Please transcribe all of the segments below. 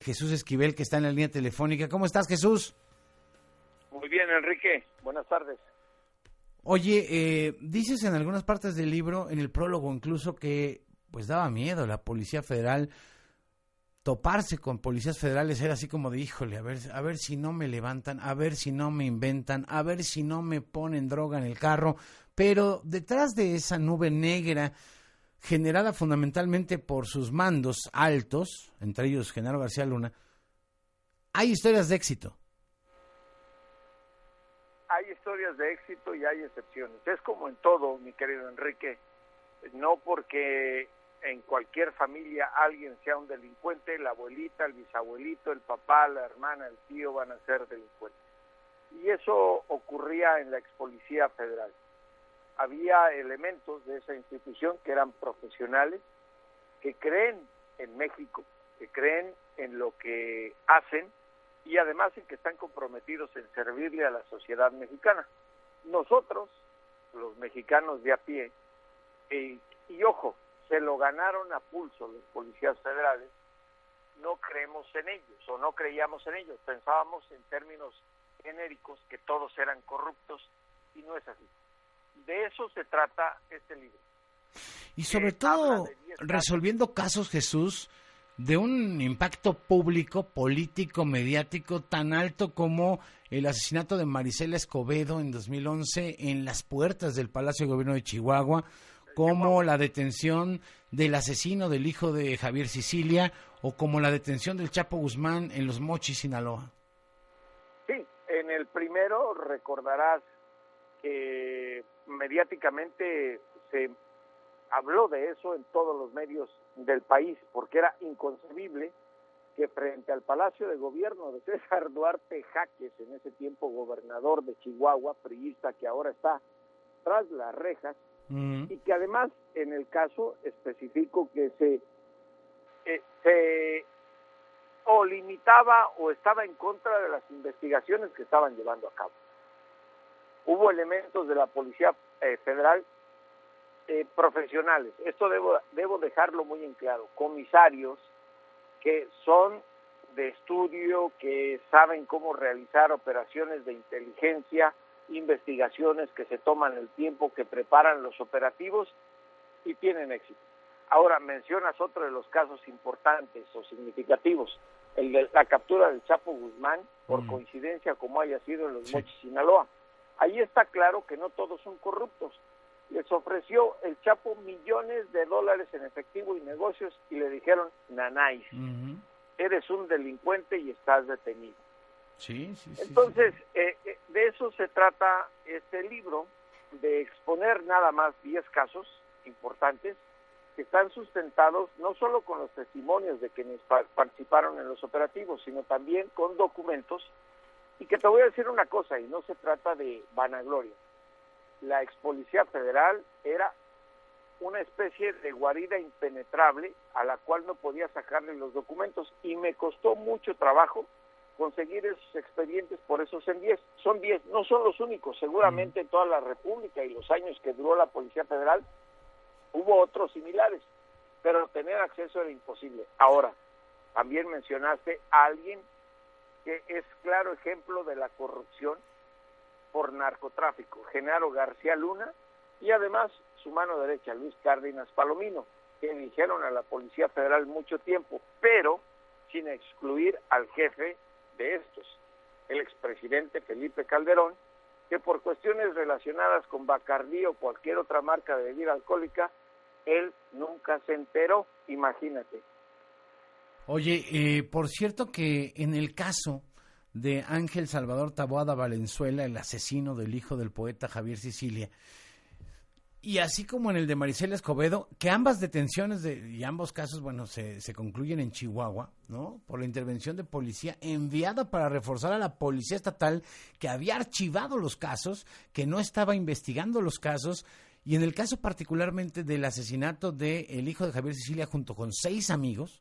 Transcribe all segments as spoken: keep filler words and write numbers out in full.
Jesús Esquivel, que está en la línea telefónica. ¿Cómo estás, Jesús? Muy bien, Enrique. Buenas tardes. Oye, eh, dices en algunas partes del libro, en el prólogo incluso, que pues daba miedo la Policía Federal. Toparse con policías federales era así como de, híjole, a ver, a ver si no me levantan, a ver si no me inventan, a ver si no me ponen droga en el carro. Pero detrás de esa nube negra, generada fundamentalmente por sus mandos altos, entre ellos Genaro García Luna, hay historias de éxito. Hay historias de éxito y hay excepciones. Es como en todo, mi querido Enrique. No porque en cualquier familia alguien sea un delincuente, la abuelita, el bisabuelito, el papá, la hermana, el tío van a ser delincuentes. Y eso ocurría en la ex Policía Federal. Había elementos de esa institución que eran profesionales, que creen en México, que creen en lo que hacen y además en que están comprometidos en servirle a la sociedad mexicana. Nosotros, los mexicanos de a pie, eh, y ojo, se lo ganaron a pulso los policías federales, no creemos en ellos o no creíamos en ellos, pensábamos en términos genéricos que todos eran corruptos y no es así. De eso se trata este libro. Y sobre todo resolviendo casos, Jesús, de un impacto público, político, mediático tan alto como el asesinato de Marisela Escobedo en dos mil once en las puertas del Palacio de Gobierno de Chihuahua, como la detención del asesino del hijo de Javier Sicilia o como la detención del Chapo Guzmán en Los Mochis, Sinaloa. Sí, en el primero recordarás que mediáticamente se habló de eso en todos los medios del país, porque era inconcebible que frente al Palacio de Gobierno de César Duarte Jaques, en ese tiempo gobernador de Chihuahua, priista que ahora está tras las rejas, uh-huh. y que además en el caso especificó que se, eh, se o limitaba o estaba en contra de las investigaciones que estaban llevando a cabo. Hubo elementos de la Policía eh, Federal eh, profesionales, esto debo, debo dejarlo muy en claro, comisarios que son de estudio, que saben cómo realizar operaciones de inteligencia, investigaciones que se toman el tiempo, que preparan los operativos y tienen éxito. Ahora mencionas otro de los casos importantes o significativos, el de la captura del Chapo Guzmán, por mm. coincidencia como haya sido en Los sí. Mochis, Sinaloa. Ahí está claro que no todos son corruptos. Les ofreció el Chapo millones de dólares en efectivo y negocios y le dijeron, nanáis, uh-huh. eres un delincuente y estás detenido. Sí, sí, sí. Entonces, sí. Eh, eh, de eso se trata este libro, de exponer nada más diez casos importantes que están sustentados no solo con los testimonios de quienes pa- participaron en los operativos, sino también con documentos. Y que te voy a decir una cosa, y no se trata de vanagloria. La ex Policía Federal era una especie de guarida impenetrable a la cual no podía sacarle los documentos, y me costó mucho trabajo conseguir esos expedientes, por eso son diez, son diez, no son los únicos, seguramente en toda la República y los años que duró la Policía Federal hubo otros similares, pero tener acceso era imposible. Ahora, también mencionaste a alguien que es claro ejemplo de la corrupción por narcotráfico, Genaro García Luna, y además su mano derecha, Luis Cárdenas Palomino, que dijeron a la Policía Federal mucho tiempo, pero sin excluir al jefe de estos, el expresidente Felipe Calderón, que por cuestiones relacionadas con Bacardí o cualquier otra marca de bebida alcohólica, él nunca se enteró, imagínate. Oye, eh, por cierto que en el caso de Ángel Salvador Taboada Valenzuela, el asesino del hijo del poeta Javier Sicilia, y así como en el de Marisela Escobedo, que ambas detenciones de, y ambos casos, bueno, se, se concluyen en Chihuahua, ¿no? Por la intervención de policía enviada para reforzar a la policía estatal que había archivado los casos, que no estaba investigando los casos, y en el caso particularmente del asesinato del hijo de Javier Sicilia junto con seis amigos,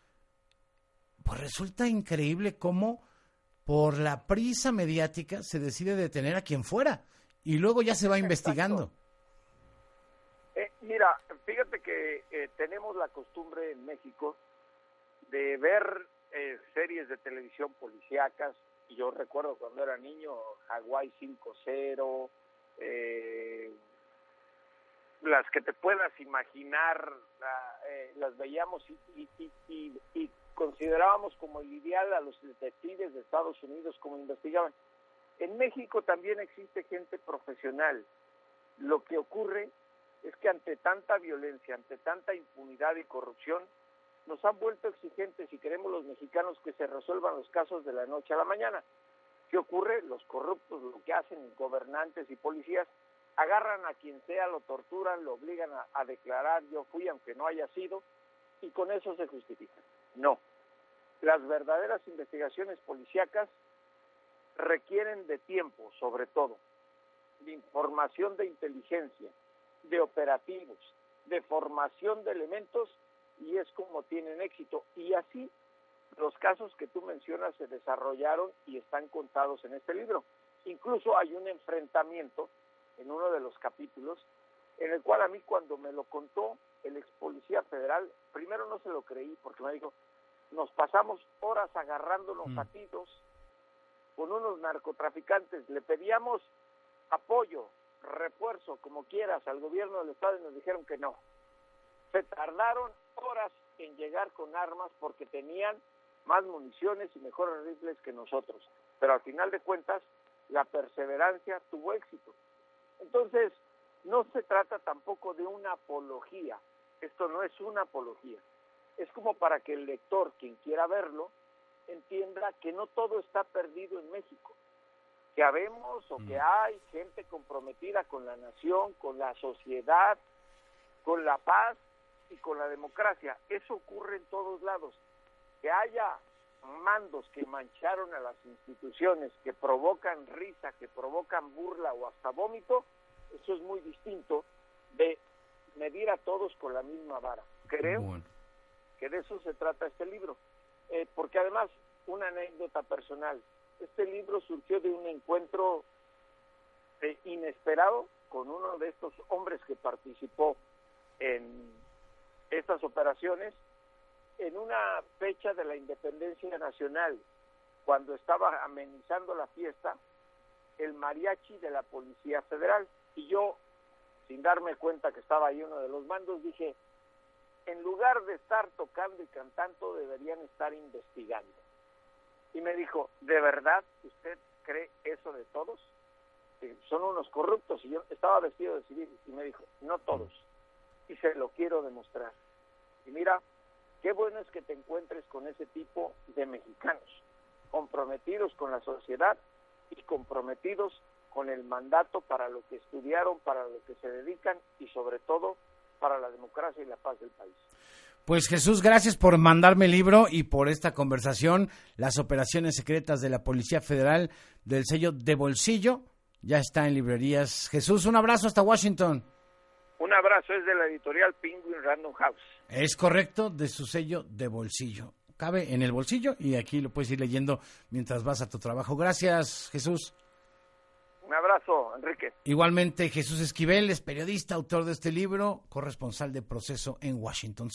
pues resulta increíble cómo por la prisa mediática se decide detener a quien fuera y luego ya se va investigando. Exacto. Eh, mira, fíjate que eh, tenemos la costumbre en México de ver eh, televisión policíacas. Y yo recuerdo cuando era niño, Hawái cinco cero, eh, las que te puedas imaginar, la, eh, las veíamos y, y, y, y, y considerábamos como el ideal a los detectives de Estados Unidos como investigaban. En México también existe gente profesional. Lo que ocurre es que ante tanta violencia, ante tanta impunidad y corrupción, nos han vuelto exigentes y queremos los mexicanos que se resuelvan los casos de la noche a la mañana. ¿Qué ocurre? Los corruptos, lo que hacen gobernantes y policías, agarran a quien sea, lo torturan, lo obligan a, a declarar yo fui aunque no haya sido, y con eso se justifican. No. Las verdaderas investigaciones policíacas requieren de tiempo, sobre todo, de información de inteligencia, de operativos, de formación de elementos, y es como tienen éxito. Y así los casos que tú mencionas se desarrollaron y están contados en este libro. Incluso hay un enfrentamiento en uno de los capítulos en el cual a mí cuando me lo contó el ex policía federal, primero no se lo creí porque me dijo, nos pasamos horas agarrándonos mm. a tiros con unos narcotraficantes, le pedíamos apoyo, refuerzo, como quieras, al gobierno del estado y nos dijeron que no. Se tardaron horas en llegar con armas porque tenían más municiones y mejores rifles que nosotros, pero al final de cuentas la perseverancia tuvo éxito. Entonces, no se trata tampoco de una apología, esto no es una apología, es como para que el lector, quien quiera verlo, entienda que no todo está perdido en México, que habemos o que hay gente comprometida con la nación, con la sociedad, con la paz y con la democracia. Eso ocurre en todos lados. Que haya mandos que mancharon a las instituciones, que provocan risa, que provocan burla o hasta vómito, eso es muy distinto de medir a todos con la misma vara. Creo bueno. que de eso se trata este libro. Eh, porque además, una anécdota personal, este libro surgió de un encuentro eh, inesperado con uno de estos hombres que participó en estas operaciones en una fecha de la independencia nacional, cuando estaba amenizando la fiesta el mariachi de la Policía Federal, y yo, sin darme cuenta que estaba ahí uno de los mandos, dije, en lugar de estar tocando y cantando, deberían estar investigando. Y me dijo, ¿de verdad usted cree eso de todos? Que son unos corruptos. Y yo estaba vestido de civil, y me dijo, no todos, y se lo quiero demostrar. Y mira, qué bueno es que te encuentres con ese tipo de mexicanos, comprometidos con la sociedad y comprometidos con el mandato para lo que estudiaron, para lo que se dedican y sobre todo para la democracia y la paz del país. Pues Jesús, gracias por mandarme el libro y por esta conversación. Las operaciones secretas de la Policía Federal, del sello De Bolsillo, ya está en librerías. Jesús, un abrazo hasta Washington. Un abrazo, es de la editorial Penguin Random House. Es correcto, de su sello De Bolsillo. Cabe en el bolsillo y aquí lo puedes ir leyendo mientras vas a tu trabajo. Gracias, Jesús. Un abrazo, Enrique. Igualmente, Jesús Esquivel es periodista, autor de este libro, corresponsal de Proceso en Washington.